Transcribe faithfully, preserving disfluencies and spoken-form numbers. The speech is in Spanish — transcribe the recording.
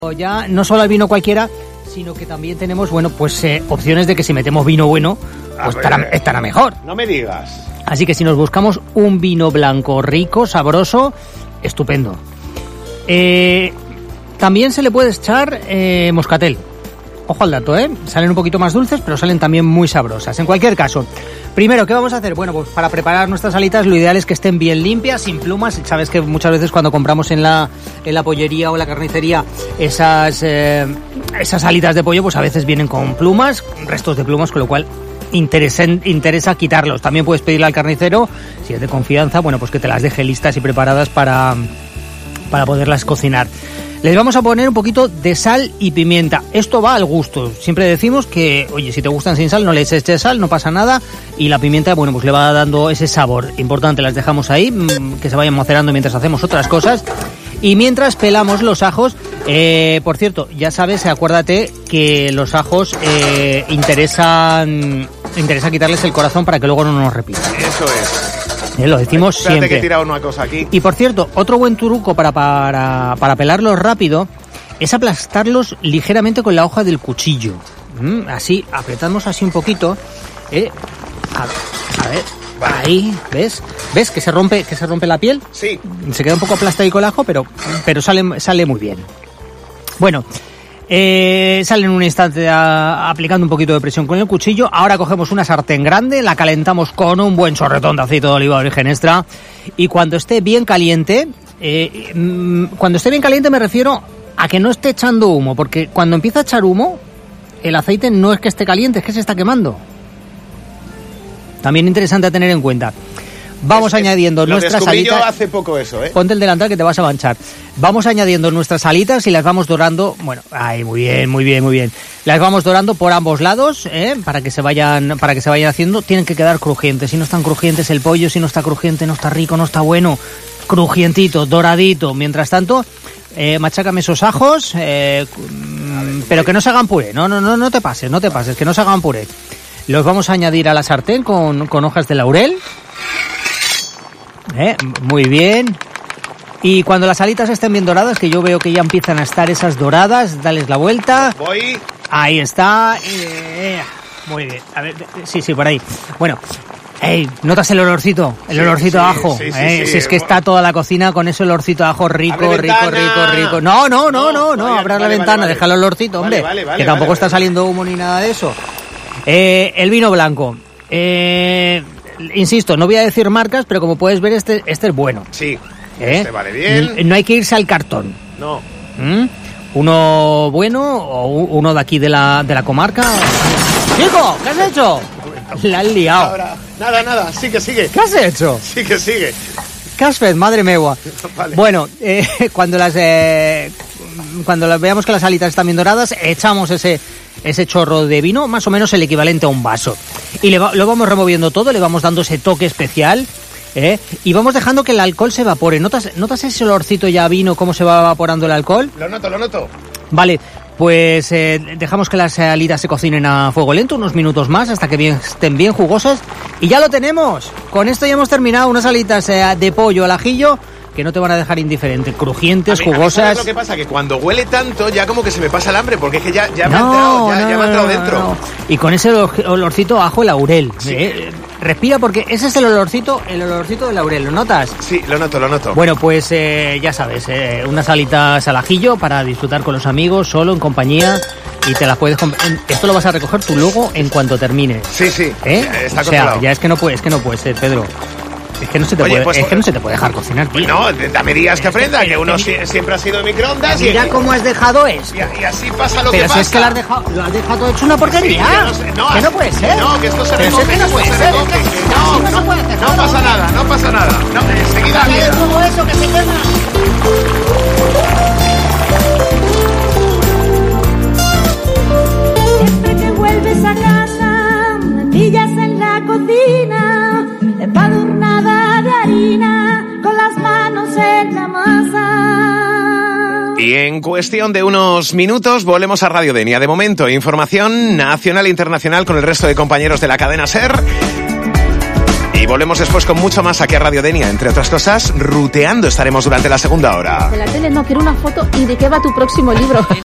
Ya no solo el vino cualquiera, sino que también tenemos, bueno, pues eh, opciones de que si metemos vino bueno, pues estará, estará mejor. No me digas. Así que si nos buscamos un vino blanco rico, sabroso, estupendo. Eh, también se le puede echar eh, moscatel. Ojo al dato, ¿eh? Salen un poquito más dulces, pero salen también muy sabrosas. En cualquier caso, primero, ¿qué vamos a hacer? Bueno, pues para preparar nuestras alitas, lo ideal es que estén bien limpias, sin plumas. Sabes que muchas veces cuando compramos en la, en la pollería o en la carnicería esas, eh, esas alitas de pollo, pues a veces vienen con plumas, restos de plumas, con lo cual interesa, interesa quitarlos. También puedes pedirle al carnicero, si es de confianza, bueno, pues que te las deje listas y preparadas para, para poderlas cocinar. Les vamos a poner un poquito de sal y pimienta. Esto va al gusto. Siempre decimos que, oye, si te gustan sin sal, no le eches sal, no pasa nada. Y la pimienta, bueno, pues le va dando ese sabor. Importante, las dejamos ahí, que se vayan macerando mientras hacemos otras cosas. Y mientras pelamos los ajos, eh, por cierto, ya sabes, acuérdate que los ajos eh, interesan, interesa quitarles el corazón para que luego no nos repita. Eso es. Eh, lo decimos Espérate siempre. Que he tirado una cosa aquí. Y por cierto, otro buen truco para, para, para pelarlos rápido es aplastarlos ligeramente con la hoja del cuchillo. Mm, así, apretamos así un poquito. Eh, a, a ver, vale. Ahí, ¿ves? ¿Ves que se rompe, que se rompe la piel? Sí. Se queda un poco aplastado el ajo, pero, pero sale, sale muy bien. Bueno, eh, sale en un instante a, aplicando un poquito de presión con el cuchillo. Ahora cogemos una sartén grande, la calentamos con un buen chorretón de aceite de oliva de origen extra. Y cuando esté bien caliente, eh, mmm, cuando esté bien caliente me refiero a que no esté echando humo, porque cuando empieza a echar humo, el aceite no es que esté caliente, es que se está quemando. También interesante a tener en cuenta. Vamos es, añadiendo es, nuestras alitas. Yo hace poco eso, ¿eh? Ponte el delantal que te vas a manchar. Vamos añadiendo nuestras alitas y las vamos dorando. Bueno, ahí, muy bien, muy bien, muy bien. Las vamos dorando por ambos lados, ¿eh? Para que se vayan, para que se vayan haciendo. Tienen que quedar crujientes. Si no están crujientes el pollo, si no está crujiente, no está rico, no está bueno. Crujientito, doradito. Mientras tanto, eh, machácame esos ajos, eh, pero que no se hagan puré. No, no, no, no te pases, no te pases, que no se hagan puré. Los vamos a añadir a la sartén con, con hojas de laurel. Eh, muy bien. Y cuando las alitas estén bien doradas, que yo veo que ya empiezan a estar esas doradas, dales la vuelta. Voy. Ahí está. Eh, muy bien. A ver, sí, sí, por ahí. Bueno, hey, ¿notas el olorcito? El sí, olorcito sí, a ajo. Sí, sí, eh, sí, si es que está toda la cocina con ese olorcito a ajo rico, rico, rico, rico. No, no, no, no, no. Abra la ventana, deja el olorcito, hombre. Vale, vale, que tampoco vale, está vale. saliendo humo ni nada de eso. Eh, el vino blanco. Eh... Insisto, no voy a decir marcas, pero como puedes ver, este, este es bueno. Sí, ¿Eh? este vale bien. No hay que irse al cartón. No. ¿Mm? Uno bueno o uno de aquí de la, de la comarca. ¡Chico! ¿Qué has hecho? La has liado. Ahora, nada, nada, sigue, sigue. ¿Qué has hecho? Sigue, sigue. ¿Qué has hecho? Madre megua. Vale. Bueno, eh, cuando las eh, cuando las veamos que las alitas están bien doradas, echamos ese ese chorro de vino, más o menos el equivalente a un vaso. Y le va, lo vamos removiendo todo, le vamos dando ese toque especial, ¿eh? Y vamos dejando que el alcohol se evapore. ¿Notas, ¿Notas ese olorcito ya a vino, cómo se va evaporando el alcohol? Lo noto, lo noto. Vale, pues eh, dejamos que las alitas se cocinen a fuego lento unos minutos más hasta que bien, estén bien jugosas. Y ya lo tenemos. Con esto ya hemos terminado unas alitas eh, de pollo al ajillo que no te van a dejar indiferente, crujientes, a mí, jugosas. A mí, ¿sabes lo que pasa? Que cuando huele tanto ya como que se me pasa el hambre, porque es que ya, ya me no, ha entrado, ya, no, ya me ha entrado no, dentro. No. Y con ese olorcito a ajo laurel. Sí. ¿eh? Respira porque ese es el olorcito, el olorcito de laurel, ¿lo notas? Sí, lo noto, lo noto. Bueno, pues eh, ya sabes, eh, unas alitas al ajillo para disfrutar con los amigos, solo, en compañía, y te las puedes... Comp- Esto lo vas a recoger tú luego en cuanto termine. Sí, sí, ¿Eh? está o sea, controlado. ya es que no puede, es que no puede ser, Pedro. Es que no se te, Oye, puede, pues, es que no se te puede dejar cocinar, tío. No, dame días que aprenda, que uno si, siempre ha sido de microondas. Mira y, cómo has dejado esto. Y, y así pasa lo pero que si pasa. es que lo has dejado, lo has dejado hecho una porquería. Sí, no sé, no, que no puede ser. No, que esto se pero recoge. es que no puede se ser. recoge, Es que que no, así no, no, se puede hacer. no pasa nada, no pasa nada. No, enseguida ¿Qué es todo eso que se quema? Siempre que vuelves a casa, me pillas en la cocina, empadurnada de harina, con las manos en la masa. Y en cuestión de unos minutos volvemos a Radio Denia. De momento, información nacional e internacional con el resto de compañeros de la cadena SER. Y volvemos después con mucho más aquí a Radio Denia. Entre otras cosas, ruteando estaremos durante la segunda hora. De la tele no, quiero una foto y de qué va tu próximo libro.